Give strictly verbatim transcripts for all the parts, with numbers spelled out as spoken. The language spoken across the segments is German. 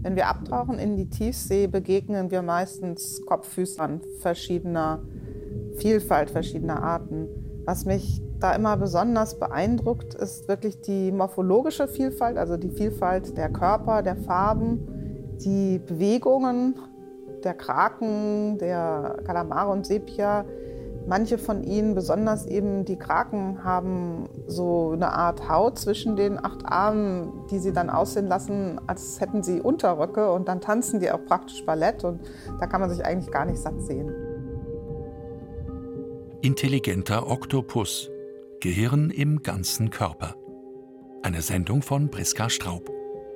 Wenn wir abtauchen in die Tiefsee, begegnen wir meistens Kopffüßern verschiedener Vielfalt, verschiedener Arten. Was mich da immer besonders beeindruckt, ist wirklich die morphologische Vielfalt, also die Vielfalt der Körper, der Farben, die Bewegungen der Kraken, der Kalamare und Sepia. Manche von ihnen, besonders eben die Kraken, haben so eine Art Haut zwischen den acht Armen, die sie dann aussehen lassen, als hätten sie Unterröcke. Und dann tanzen die auch praktisch Ballett. Und da kann man sich eigentlich gar nicht satt sehen. Intelligenter Oktopus. Gehirn im ganzen Körper. Eine Sendung von Priska Straub.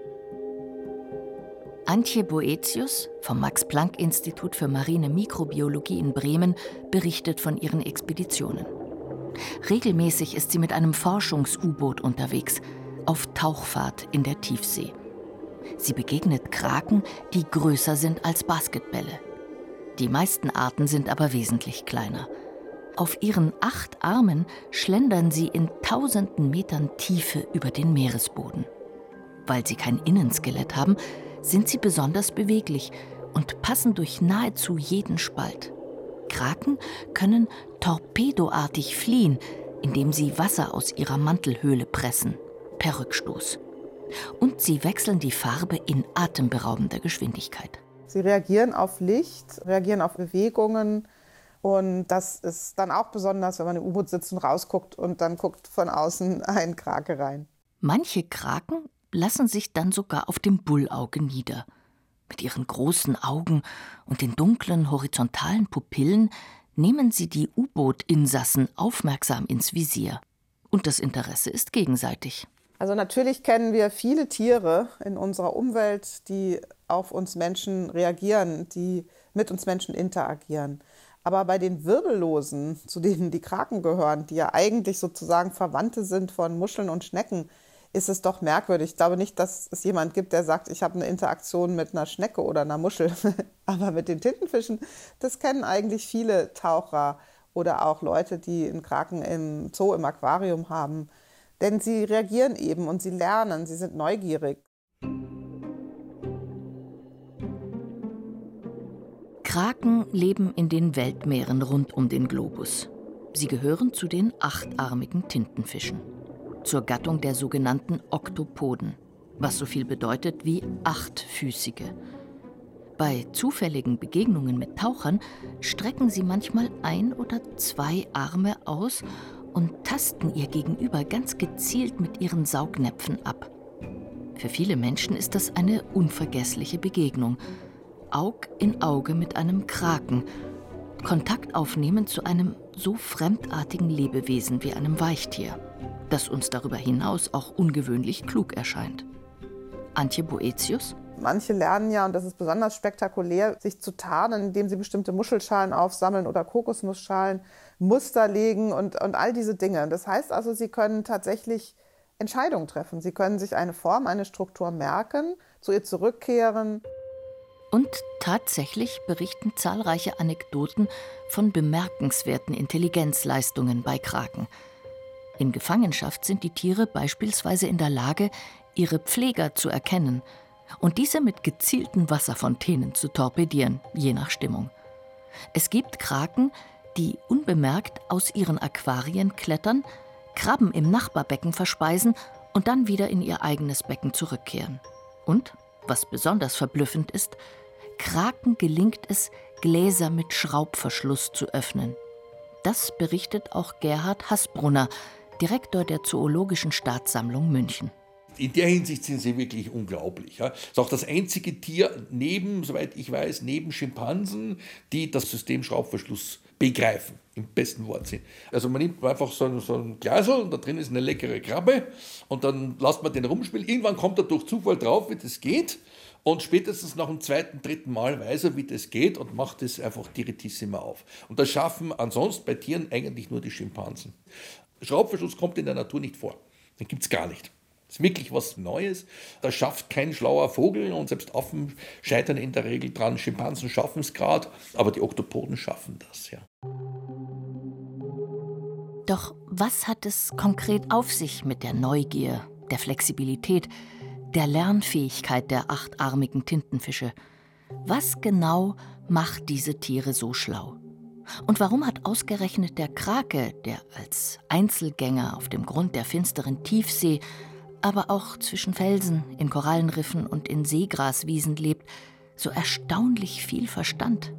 Antje Boetius vom Max-Planck-Institut für marine Mikrobiologie in Bremen berichtet von ihren Expeditionen. Regelmäßig ist sie mit einem Forschungs-U-Boot unterwegs, auf Tauchfahrt in der Tiefsee. Sie begegnet Kraken, die größer sind als Basketbälle. Die meisten Arten sind aber wesentlich kleiner. Auf ihren acht Armen schlendern sie in tausenden Metern Tiefe über den Meeresboden. Weil sie kein Innenskelett haben, sind sie besonders beweglich und passen durch nahezu jeden Spalt. Kraken können torpedoartig fliehen, indem sie Wasser aus ihrer Mantelhöhle pressen, per Rückstoß. Und sie wechseln die Farbe in atemberaubender Geschwindigkeit. Sie reagieren auf Licht, reagieren auf Bewegungen. Und das ist dann auch besonders, wenn man im U-Boot sitzt und rausguckt und dann guckt von außen ein Krake rein. Manche Kraken lassen sich dann sogar auf dem Bullauge nieder. Mit ihren großen Augen und den dunklen, horizontalen Pupillen nehmen sie die U-Boot-Insassen aufmerksam ins Visier. Und das Interesse ist gegenseitig. Also natürlich kennen wir viele Tiere in unserer Umwelt, die auf uns Menschen reagieren, die mit uns Menschen interagieren. Aber bei den Wirbellosen, zu denen die Kraken gehören, die ja eigentlich sozusagen Verwandte sind von Muscheln und Schnecken, ist es doch merkwürdig. Ich glaube nicht, dass es jemand gibt, der sagt, ich habe eine Interaktion mit einer Schnecke oder einer Muschel. Aber mit den Tintenfischen, das kennen eigentlich viele Taucher oder auch Leute, die einen Kraken im Zoo, im Aquarium haben. Denn sie reagieren eben und sie lernen, sie sind neugierig. Kraken leben in den Weltmeeren rund um den Globus. Sie gehören zu den achtarmigen Tintenfischen, zur Gattung der sogenannten Oktopoden, was so viel bedeutet wie Achtfüßige. Bei zufälligen Begegnungen mit Tauchern strecken sie manchmal ein oder zwei Arme aus und tasten ihr Gegenüber ganz gezielt mit ihren Saugnäpfen ab. Für viele Menschen ist das eine unvergessliche Begegnung. Aug in Auge mit einem Kraken, Kontakt aufnehmen zu einem so fremdartigen Lebewesen wie einem Weichtier, das uns darüber hinaus auch ungewöhnlich klug erscheint. Antje Boetius? Manche lernen ja, und das ist besonders spektakulär, sich zu tarnen, indem sie bestimmte Muschelschalen aufsammeln oder Kokosnussschalen, Muster legen und, und all diese Dinge. Das heißt also, sie können tatsächlich Entscheidungen treffen. Sie können sich eine Form, eine Struktur merken, zu ihr zurückkehren. Und tatsächlich berichten zahlreiche Anekdoten von bemerkenswerten Intelligenzleistungen bei Kraken. In Gefangenschaft sind die Tiere beispielsweise in der Lage, ihre Pfleger zu erkennen und diese mit gezielten Wasserfontänen zu torpedieren, je nach Stimmung. Es gibt Kraken, die unbemerkt aus ihren Aquarien klettern, Krabben im Nachbarbecken verspeisen und dann wieder in ihr eigenes Becken zurückkehren. Und, was besonders verblüffend ist, Kraken gelingt es, Gläser mit Schraubverschluss zu öffnen. Das berichtet auch Gerhard Hasbrunner, Direktor der Zoologischen Staatssammlung München. In der Hinsicht sind sie wirklich unglaublich. Ja. Das ist auch das einzige Tier neben, soweit ich weiß, neben Schimpansen, die das System Schraubverschluss begreifen, im besten Wortsinn. Also man nimmt einfach so ein, so ein Glasl und da drin ist eine leckere Krabbe und dann lässt man den rumspielen. Irgendwann kommt er durch Zufall drauf, wie das geht. Und spätestens nach dem zweiten, dritten Mal weiß er, wie das geht und macht es einfach direttissima auf. Und das schaffen ansonsten bei Tieren eigentlich nur die Schimpansen. Schraubverschluss kommt in der Natur nicht vor. Den gibt es gar nicht. Das ist wirklich was Neues. Das schafft kein schlauer Vogel und selbst Affen scheitern in der Regel dran. Schimpansen schaffen es gerade, aber die Oktopoden schaffen das, ja. Doch was hat es konkret auf sich mit der Neugier, der Flexibilität, der Lernfähigkeit der achtarmigen Tintenfische. Was genau macht diese Tiere so schlau? Und warum hat ausgerechnet der Krake, der als Einzelgänger auf dem Grund der finsteren Tiefsee, aber auch zwischen Felsen, in Korallenriffen und in Seegraswiesen lebt, so erstaunlich viel Verstand?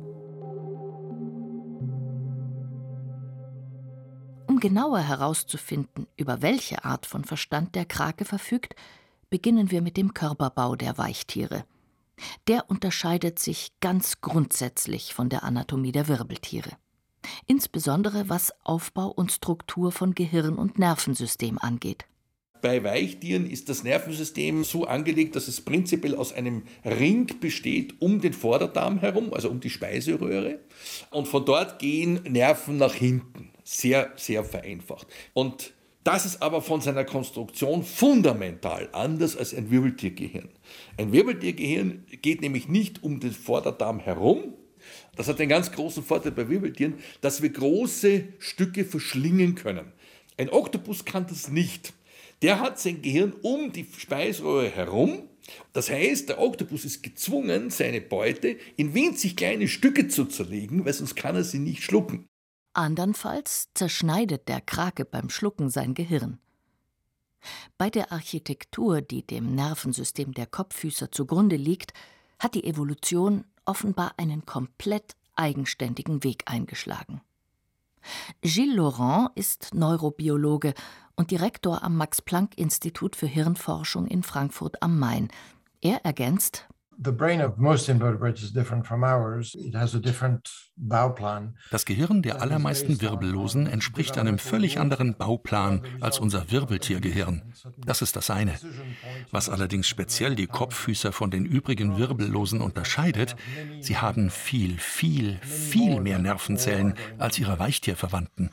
Um genauer herauszufinden, über welche Art von Verstand der Krake verfügt, beginnen wir mit dem Körperbau der Weichtiere. Der unterscheidet sich ganz grundsätzlich von der Anatomie der Wirbeltiere. Insbesondere was Aufbau und Struktur von Gehirn und Nervensystem angeht. Bei Weichtieren ist das Nervensystem so angelegt, dass es prinzipiell aus einem Ring besteht um den Vorderdarm herum, also um die Speiseröhre. Und von dort gehen Nerven nach hinten. Sehr, sehr vereinfacht. Und das ist aber von seiner Konstruktion fundamental anders als ein Wirbeltiergehirn. Ein Wirbeltiergehirn geht nämlich nicht um den Vorderdarm herum. Das hat den ganz großen Vorteil bei Wirbeltieren, dass wir große Stücke verschlingen können. Ein Oktopus kann das nicht. Der hat sein Gehirn um die Speiseröhre herum. Das heißt, der Oktopus ist gezwungen, seine Beute in winzig kleine Stücke zu zerlegen, weil sonst kann er sie nicht schlucken. Andernfalls zerschneidet der Krake beim Schlucken sein Gehirn. Bei der Architektur, die dem Nervensystem der Kopffüßer zugrunde liegt, hat die Evolution offenbar einen komplett eigenständigen Weg eingeschlagen. Gilles Laurent ist Neurobiologe und Direktor am Max-Planck-Institut für Hirnforschung in Frankfurt am Main. Er ergänzt: The brain of most invertebrates is different from ours. It has a different Bauplan. Das Gehirn der allermeisten Wirbellosen entspricht einem völlig anderen Bauplan als unser Wirbeltiergehirn. Das ist das eine. Was allerdings speziell die Kopffüßer von den übrigen Wirbellosen unterscheidet: sie haben viel, viel, viel mehr Nervenzellen als ihre Weichtierverwandten.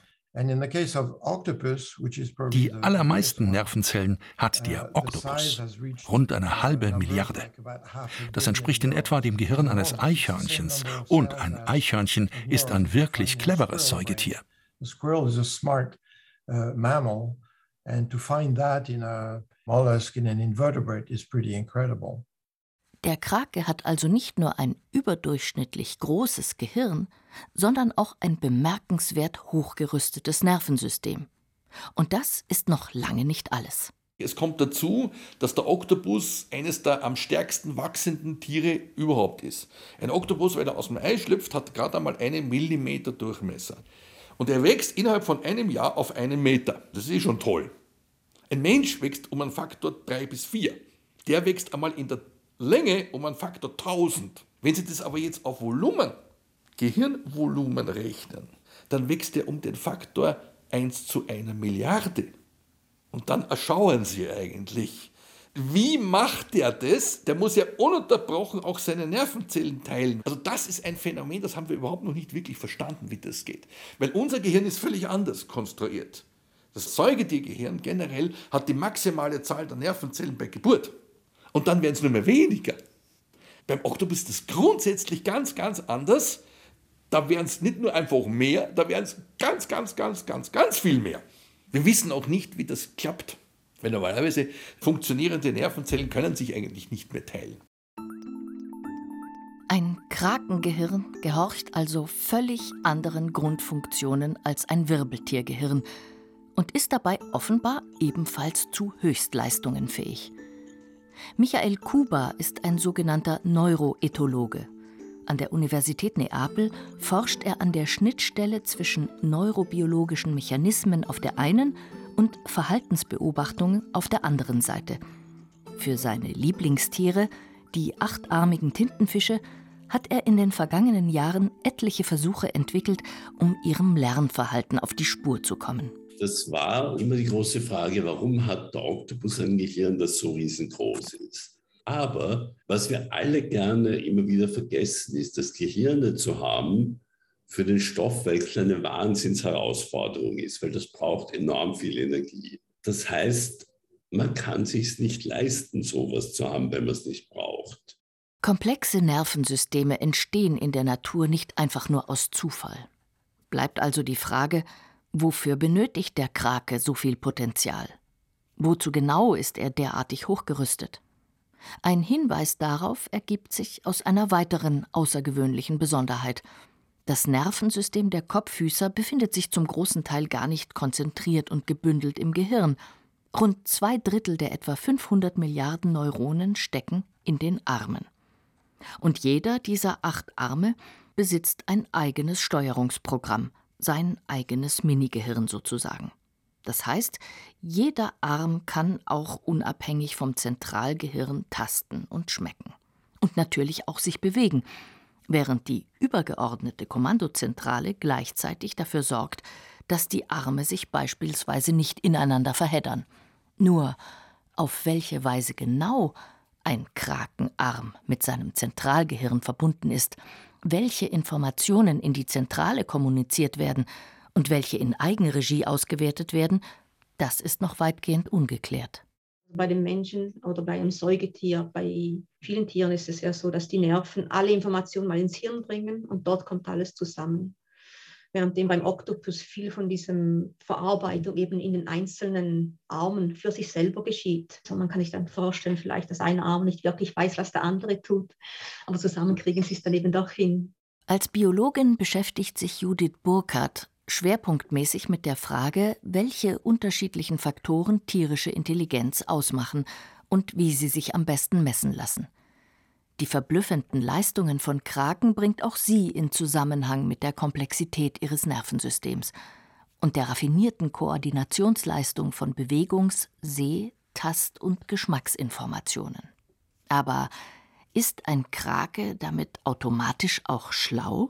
Die allermeisten Nervenzellen hat der Oktopus, rund eine halbe Milliarde. Das entspricht in etwa dem Gehirn eines Eichhörnchens. Und ein Eichhörnchen ist ein wirklich cleveres Säugetier. Der Krake hat also nicht nur ein überdurchschnittlich großes Gehirn, sondern auch ein bemerkenswert hochgerüstetes Nervensystem. Und das ist noch lange nicht alles. Es kommt dazu, dass der Oktopus eines der am stärksten wachsenden Tiere überhaupt ist. Ein Oktopus, wenn er aus dem Ei schlüpft, hat gerade einmal einen Millimeter Durchmesser. Und er wächst innerhalb von einem Jahr auf einen Meter. Das ist eh schon toll. Ein Mensch wächst um einen Faktor drei bis vier. Der wächst einmal in der Länge um einen Faktor tausend. Wenn Sie das aber jetzt auf Volumen, Gehirnvolumen rechnen, dann wächst er um den Faktor eins zu einer Milliarde. Und dann erschauen Sie eigentlich, wie macht der das? Der muss ja ununterbrochen auch seine Nervenzellen teilen. Also das ist ein Phänomen, das haben wir überhaupt noch nicht wirklich verstanden, wie das geht. Weil unser Gehirn ist völlig anders konstruiert. Das Säugetiergehirn generell hat die maximale Zahl der Nervenzellen bei Geburt. Und dann werden es nur mehr weniger. Beim Oktopus ist das grundsätzlich ganz, ganz anders. Da werden es nicht nur einfach mehr, da werden es ganz, ganz, ganz, ganz, ganz viel mehr. Wir wissen auch nicht, wie das klappt. Weil normalerweise funktionierende Nervenzellen können sich eigentlich nicht mehr teilen. Ein Krakengehirn gehorcht also völlig anderen Grundfunktionen als ein Wirbeltiergehirn und ist dabei offenbar ebenfalls zu Höchstleistungen fähig. Michael Kuba ist ein sogenannter Neuroethologe. An der Universität Neapel forscht er an der Schnittstelle zwischen neurobiologischen Mechanismen auf der einen und Verhaltensbeobachtungen auf der anderen Seite. Für seine Lieblingstiere, die achtarmigen Tintenfische, hat er in den vergangenen Jahren etliche Versuche entwickelt, um ihrem Lernverhalten auf die Spur zu kommen. Das war immer die große Frage, warum hat der Oktopus ein Gehirn, das so riesengroß ist? Aber was wir alle gerne immer wieder vergessen, ist, dass Gehirne zu haben für den Stoffwechsel eine Wahnsinnsherausforderung ist, weil das braucht enorm viel Energie. Das heißt, man kann es sich nicht leisten, sowas zu haben, wenn man es nicht braucht. Komplexe Nervensysteme entstehen in der Natur nicht einfach nur aus Zufall. Bleibt also die Frage: Wofür benötigt der Krake so viel Potenzial? Wozu genau ist er derartig hochgerüstet? Ein Hinweis darauf ergibt sich aus einer weiteren außergewöhnlichen Besonderheit. Das Nervensystem der Kopffüßer befindet sich zum großen Teil gar nicht konzentriert und gebündelt im Gehirn. Rund zwei Drittel der etwa fünfhundert Milliarden Neuronen stecken in den Armen. Und jeder dieser acht Arme besitzt ein eigenes Steuerungsprogramm, sein eigenes Minigehirn sozusagen. Das heißt, jeder Arm kann auch unabhängig vom Zentralgehirn tasten und schmecken. Und natürlich auch sich bewegen, während die übergeordnete Kommandozentrale gleichzeitig dafür sorgt, dass die Arme sich beispielsweise nicht ineinander verheddern. Nur auf welche Weise genau ein Krakenarm mit seinem Zentralgehirn verbunden ist, welche Informationen in die Zentrale kommuniziert werden und welche in Eigenregie ausgewertet werden, das ist noch weitgehend ungeklärt. Bei den Menschen oder bei einem Säugetier, bei vielen Tieren ist es ja so, dass die Nerven alle Informationen mal ins Hirn bringen und dort kommt alles zusammen. Währenddem beim Oktopus viel von dieser Verarbeitung eben in den einzelnen Armen für sich selber geschieht. Also man kann sich dann vorstellen, vielleicht, dass ein Arm nicht wirklich weiß, was der andere tut, aber zusammen kriegen sie es dann eben doch hin. Als Biologin beschäftigt sich Judith Burckhardt schwerpunktmäßig mit der Frage, welche unterschiedlichen Faktoren tierische Intelligenz ausmachen und wie sie sich am besten messen lassen. Die verblüffenden Leistungen von Kraken bringt auch sie in Zusammenhang mit der Komplexität ihres Nervensystems und der raffinierten Koordinationsleistung von Bewegungs-, Seh-, Tast- und Geschmacksinformationen. Aber ist ein Krake damit automatisch auch schlau?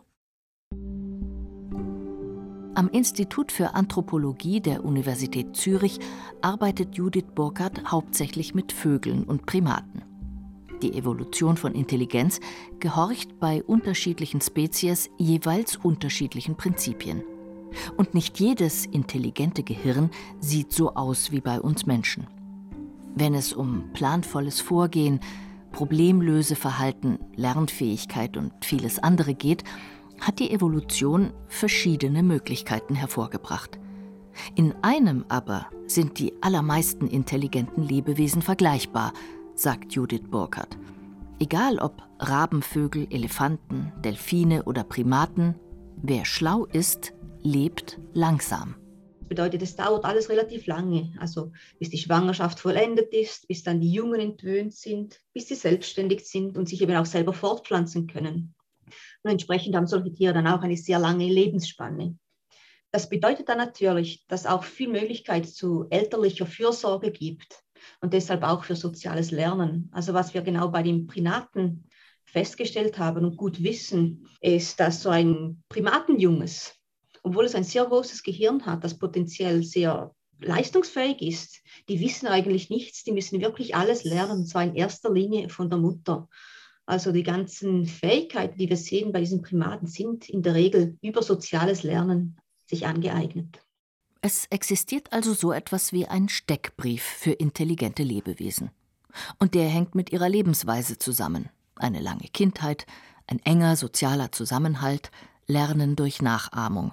Am Institut für Anthropologie der Universität Zürich arbeitet Judith Burckhardt hauptsächlich mit Vögeln und Primaten. Die Evolution von Intelligenz gehorcht bei unterschiedlichen Spezies jeweils unterschiedlichen Prinzipien. Und nicht jedes intelligente Gehirn sieht so aus wie bei uns Menschen. Wenn es um planvolles Vorgehen, Problemlöseverhalten, Lernfähigkeit und vieles andere geht, hat die Evolution verschiedene Möglichkeiten hervorgebracht. In einem aber sind die allermeisten intelligenten Lebewesen vergleichbar, sagt Judith Burckhardt. Egal ob Rabenvögel, Elefanten, Delfine oder Primaten, wer schlau ist, lebt langsam. Das bedeutet, es dauert alles relativ lange, also bis die Schwangerschaft vollendet ist, bis dann die Jungen entwöhnt sind, bis sie selbstständig sind und sich eben auch selber fortpflanzen können. Und entsprechend haben solche Tiere dann auch eine sehr lange Lebensspanne. Das bedeutet dann natürlich, dass auch viel Möglichkeit zu elterlicher Fürsorge gibt. Und deshalb auch für soziales Lernen. Also was wir genau bei den Primaten festgestellt haben und gut wissen, ist, dass so ein Primatenjunges, obwohl es ein sehr großes Gehirn hat, das potenziell sehr leistungsfähig ist, die wissen eigentlich nichts, die müssen wirklich alles lernen, und zwar in erster Linie von der Mutter. Also die ganzen Fähigkeiten, die wir sehen bei diesen Primaten, sind in der Regel über soziales Lernen sich angeeignet. Es existiert also so etwas wie ein Steckbrief für intelligente Lebewesen. Und der hängt mit ihrer Lebensweise zusammen. Eine lange Kindheit, ein enger sozialer Zusammenhalt, Lernen durch Nachahmung.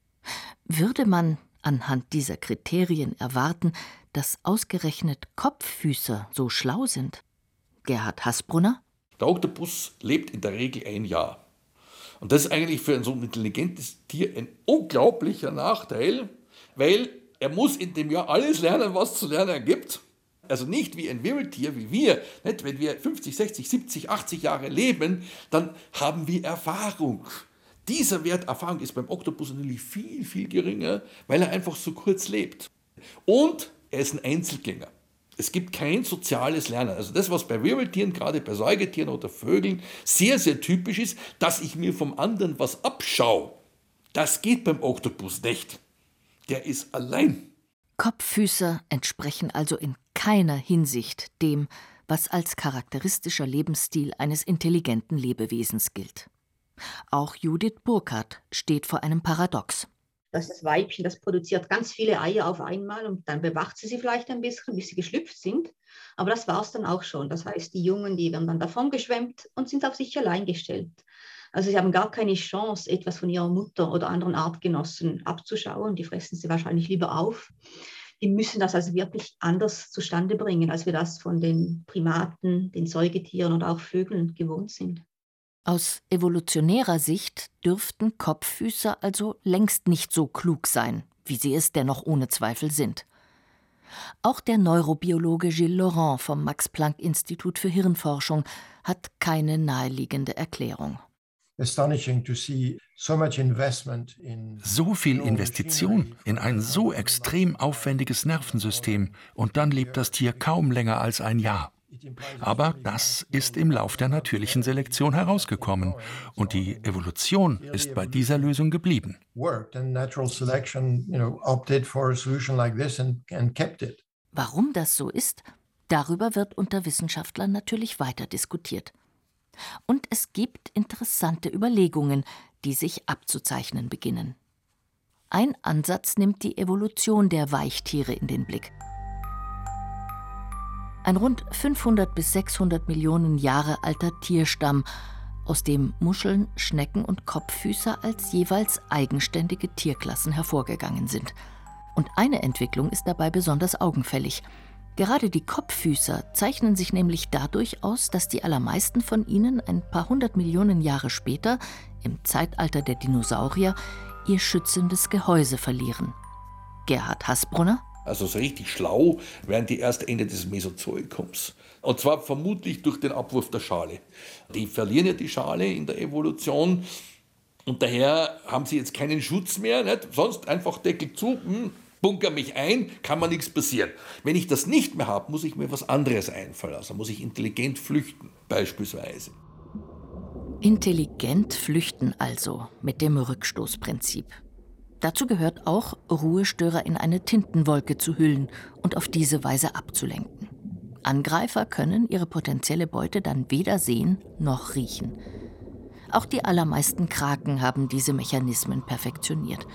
Würde man anhand dieser Kriterien erwarten, dass ausgerechnet Kopffüßer so schlau sind? Gerhard Hasbrunner? Der Oktopus lebt in der Regel ein Jahr. Und das ist eigentlich für ein so intelligentes Tier ein unglaublicher Nachteil, weil er muss in dem Jahr alles lernen, was zu lernen gibt. Also nicht wie ein Wirbeltier, wie wir. Nicht? Wenn wir fünfzig, sechzig, siebzig, achtzig Jahre leben, dann haben wir Erfahrung. Dieser Wert Erfahrung ist beim Oktopus natürlich viel, viel geringer, weil er einfach so kurz lebt. Und er ist ein Einzelgänger. Es gibt kein soziales Lernen. Also das, was bei Wirbeltieren, gerade bei Säugetieren oder Vögeln, sehr, sehr typisch ist, dass ich mir vom anderen was abschaue. Das geht beim Oktopus nicht. Der ist allein. Kopffüßer entsprechen also in keiner Hinsicht dem, was als charakteristischer Lebensstil eines intelligenten Lebewesens gilt. Auch Judith Burckhardt steht vor einem Paradox. Das Weibchen, das produziert ganz viele Eier auf einmal und dann bewacht sie sie vielleicht ein bisschen, bis sie geschlüpft sind. Aber das war es dann auch schon. Das heißt, die Jungen, die werden dann davongeschwemmt und sind auf sich allein gestellt. Also sie haben gar keine Chance, etwas von ihrer Mutter oder anderen Artgenossen abzuschauen. Die fressen sie wahrscheinlich lieber auf. die müssen das also wirklich anders zustande bringen, als wir das von den Primaten, den Säugetieren oder auch Vögeln gewohnt sind. Aus evolutionärer Sicht dürften Kopffüßer also längst nicht so klug sein, wie sie es dennoch ohne Zweifel sind. Auch der Neurobiologe Gilles Laurent vom Max-Planck-Institut für Hirnforschung hat keine naheliegende Erklärung. So viel Investition in ein so extrem aufwendiges Nervensystem und dann lebt das Tier kaum länger als ein Jahr. Aber das ist im Lauf der natürlichen Selektion herausgekommen und die Evolution ist bei dieser Lösung geblieben. Warum das so ist, darüber wird unter Wissenschaftlern natürlich weiter diskutiert. Und es gibt interessante Überlegungen, die sich abzuzeichnen beginnen. Ein Ansatz nimmt die Evolution der Weichtiere in den Blick. Ein rund fünfhundert bis sechshundert Millionen Jahre alter Tierstamm, aus dem Muscheln, Schnecken und Kopffüßer als jeweils eigenständige Tierklassen hervorgegangen sind. Und eine Entwicklung ist dabei besonders augenfällig. Gerade die Kopffüßer zeichnen sich nämlich dadurch aus, dass die allermeisten von ihnen ein paar hundert Millionen Jahre später, im Zeitalter der Dinosaurier, ihr schützendes Gehäuse verlieren. Gerhard Hasbrunner: Also so richtig schlau werden die erst Ende des Mesozoikums. Und zwar vermutlich durch den Abwurf der Schale. Die verlieren ja die Schale in der Evolution und daher haben sie jetzt keinen Schutz mehr. Nicht? Sonst einfach Deckel zu, hm, bunker mich ein, kann mir nichts passieren. Wenn ich das nicht mehr habe, muss ich mir was anderes einfallen lassen. Muss ich intelligent flüchten, beispielsweise. Intelligent flüchten also mit dem Rückstoßprinzip. Dazu gehört auch, Ruhestörer in eine Tintenwolke zu hüllen und auf diese Weise abzulenken. Angreifer können ihre potenzielle Beute dann weder sehen noch riechen. Auch die allermeisten Kraken haben diese Mechanismen perfektioniert.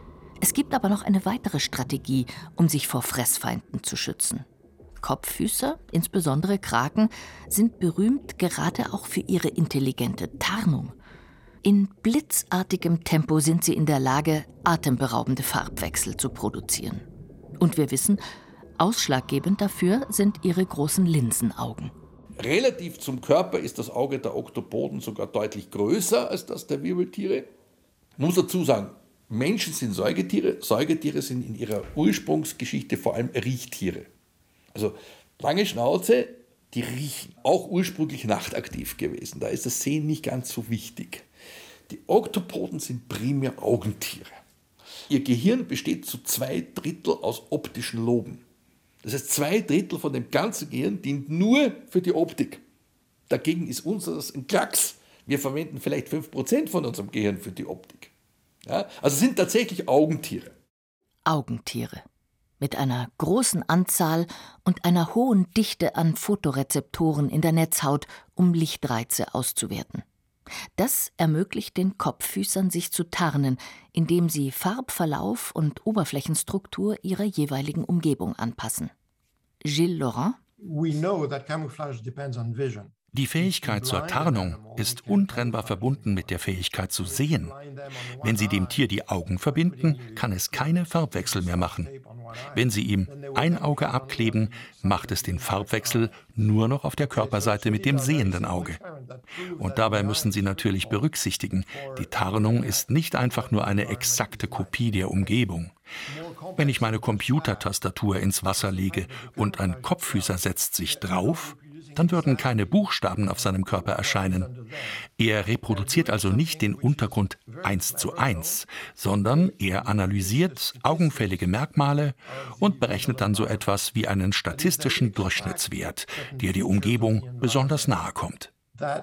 Es gibt aber noch eine weitere Strategie, um sich vor Fressfeinden zu schützen. Kopffüßer, insbesondere Kraken, sind berühmt gerade auch für ihre intelligente Tarnung. In blitzartigem Tempo sind sie in der Lage, atemberaubende Farbwechsel zu produzieren. Und wir wissen, ausschlaggebend dafür sind ihre großen Linsenaugen. Relativ zum Körper ist das Auge der Oktopoden sogar deutlich größer als das der Wirbeltiere. Ich muss dazu sagen, Menschen sind Säugetiere, Säugetiere sind in ihrer Ursprungsgeschichte vor allem Riechtiere. Also lange Schnauze, die riechen, auch ursprünglich nachtaktiv gewesen. Da ist das Sehen nicht ganz so wichtig. Die Oktopoden sind primär Augentiere. Ihr Gehirn besteht zu zwei Drittel aus optischen Loben. Das heißt, zwei Drittel von dem ganzen Gehirn dient nur für die Optik. Dagegen ist unseres ein Klacks. Wir verwenden vielleicht fünf Prozent von unserem Gehirn für die Optik. Ja, also sind tatsächlich Augentiere. Augentiere. Mit einer großen Anzahl und einer hohen Dichte an Photorezeptoren in der Netzhaut, um Lichtreize auszuwerten. Das ermöglicht den Kopffüßern, sich zu tarnen, indem sie Farbverlauf und Oberflächenstruktur ihrer jeweiligen Umgebung anpassen. Gilles Laurent: We know that camouflage depends on vision. Die Fähigkeit zur Tarnung ist untrennbar verbunden mit der Fähigkeit zu sehen. Wenn Sie dem Tier die Augen verbinden, kann es keine Farbwechsel mehr machen. Wenn Sie ihm ein Auge abkleben, macht es den Farbwechsel nur noch auf der Körperseite mit dem sehenden Auge. Und dabei müssen Sie natürlich berücksichtigen, die Tarnung ist nicht einfach nur eine exakte Kopie der Umgebung. Wenn ich meine Computertastatur ins Wasser lege und ein Kopffüßer setzt sich drauf, dann würden keine Buchstaben auf seinem Körper erscheinen. Er reproduziert also nicht den Untergrund eins zu eins, sondern er analysiert augenfällige Merkmale und berechnet dann so etwas wie einen statistischen Durchschnittswert, der die Umgebung besonders nahe kommt.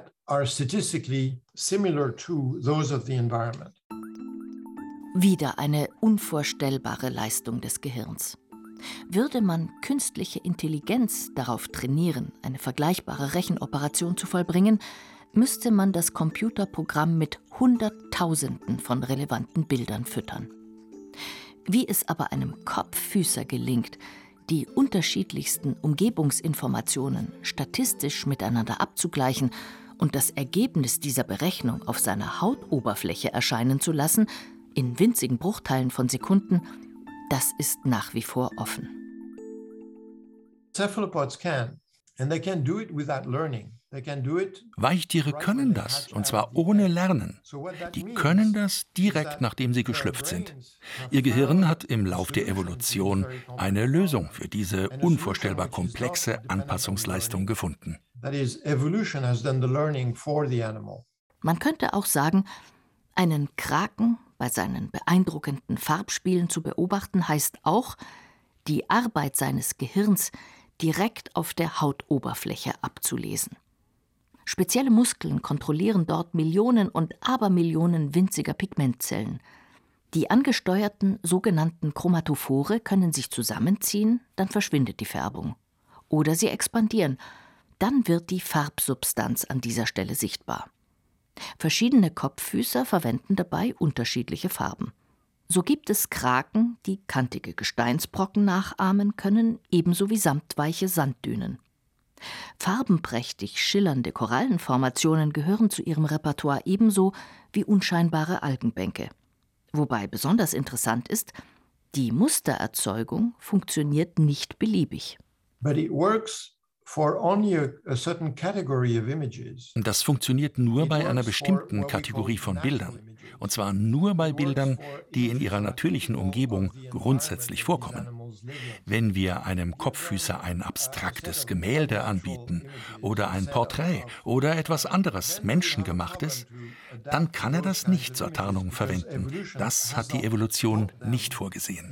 Wieder eine unvorstellbare Leistung des Gehirns. Würde man künstliche Intelligenz darauf trainieren, eine vergleichbare Rechenoperation zu vollbringen, müsste man das Computerprogramm mit Hunderttausenden von relevanten Bildern füttern. Wie es aber einem Kopffüßer gelingt, die unterschiedlichsten Umgebungsinformationen statistisch miteinander abzugleichen und das Ergebnis dieser Berechnung auf seiner Hautoberfläche erscheinen zu lassen, in winzigen Bruchteilen von Sekunden, das ist nach wie vor offen. Cephalopods can, and they can do it without learning. Weichtiere können das, und zwar ohne Lernen. Die können das direkt, nachdem sie geschlüpft sind. Ihr Gehirn hat im Lauf der Evolution eine Lösung für diese unvorstellbar komplexe Anpassungsleistung gefunden. Man könnte auch sagen, einen Kraken bei seinen beeindruckenden Farbspielen zu beobachten, heißt auch, die Arbeit seines Gehirns direkt auf der Hautoberfläche abzulesen. Spezielle Muskeln kontrollieren dort Millionen und Abermillionen winziger Pigmentzellen. Die angesteuerten sogenannten Chromatophore können sich zusammenziehen, dann verschwindet die Färbung. Oder sie expandieren, dann wird die Farbsubstanz an dieser Stelle sichtbar. Verschiedene Kopffüßer verwenden dabei unterschiedliche Farben. So gibt es Kraken, die kantige Gesteinsbrocken nachahmen können, ebenso wie samtweiche Sanddünen. Farbenprächtig schillernde Korallenformationen gehören zu ihrem Repertoire ebenso wie unscheinbare Algenbänke. Wobei besonders interessant ist, die Mustererzeugung funktioniert nicht beliebig. But it works for only a, a certain category of images. Das funktioniert nur bei einer bestimmten Kategorie von Bildern. Und zwar nur bei Bildern, die in ihrer natürlichen Umgebung grundsätzlich vorkommen. Wenn wir einem Kopffüßer ein abstraktes Gemälde anbieten oder ein Porträt oder etwas anderes Menschengemachtes, dann kann er das nicht zur Tarnung verwenden. Das hat die Evolution nicht vorgesehen.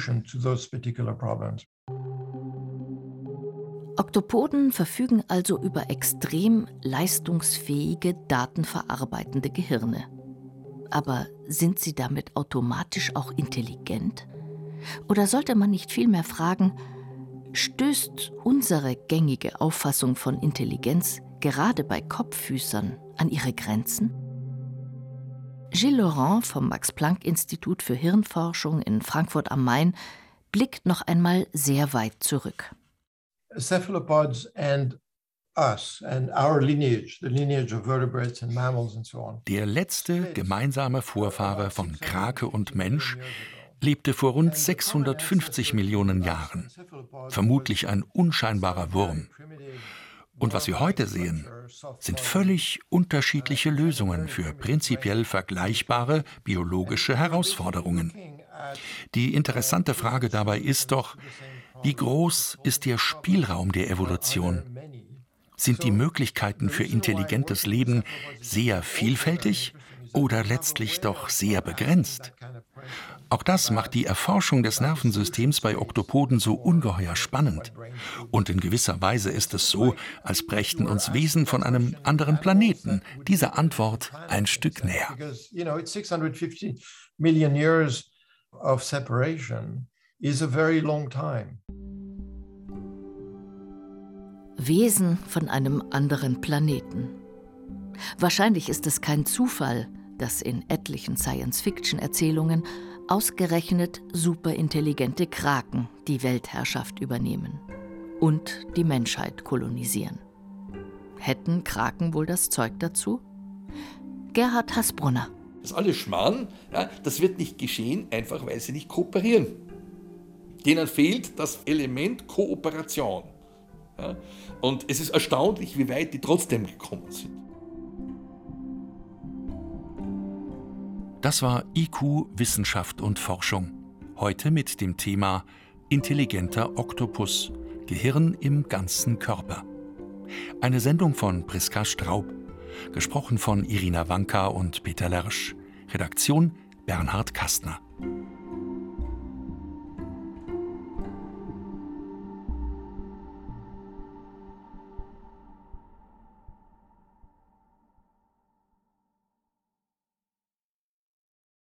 Oktopoden verfügen also über extrem leistungsfähige, datenverarbeitende Gehirne. Aber sind sie damit automatisch auch intelligent? Oder sollte man nicht vielmehr fragen, stößt unsere gängige Auffassung von Intelligenz gerade bei Kopffüßern an ihre Grenzen? Gilles Laurent vom Max-Planck-Institut für Hirnforschung in Frankfurt am Main blickt noch einmal sehr weit zurück. Cephalopods and us and our lineage, the lineage of vertebrates and mammals and so on. Der letzte gemeinsame Vorfahre von Krake und Mensch lebte vor rund sechshundertfünfzig Millionen Jahren. Vermutlich ein unscheinbarer Wurm. Und was wir heute sehen, sind völlig unterschiedliche Lösungen für prinzipiell vergleichbare biologische Herausforderungen. Die interessante Frage dabei ist doch, wie groß ist der Spielraum der Evolution? Sind die Möglichkeiten für intelligentes Leben sehr vielfältig oder letztlich doch sehr begrenzt? Auch das macht die Erforschung des Nervensystems bei Oktopoden so ungeheuer spannend. Und in gewisser Weise ist es so, als brächten uns Wesen von einem anderen Planeten diese Antwort ein Stück näher. sixhundertfifty million years of separation is a very long time. Wesen von einem anderen Planeten. Wahrscheinlich ist es kein Zufall, dass in etlichen Science-Fiction-Erzählungen ausgerechnet superintelligente Kraken die Weltherrschaft übernehmen und die Menschheit kolonisieren. Hätten Kraken wohl das Zeug dazu? Gerhard Hasbrunner. Das ist alles Schmarrn, ja, das wird nicht geschehen, einfach weil sie nicht kooperieren. Denen fehlt das Element Kooperation. Ja, und es ist erstaunlich, wie weit die trotzdem gekommen sind. Das war I Q, Wissenschaft und Forschung. Heute mit dem Thema Intelligenter Oktopus, Gehirn im ganzen Körper. Eine Sendung von Priska Straub. Gesprochen von Irina Wanka und Peter Lersch. Redaktion Bernhard Kastner.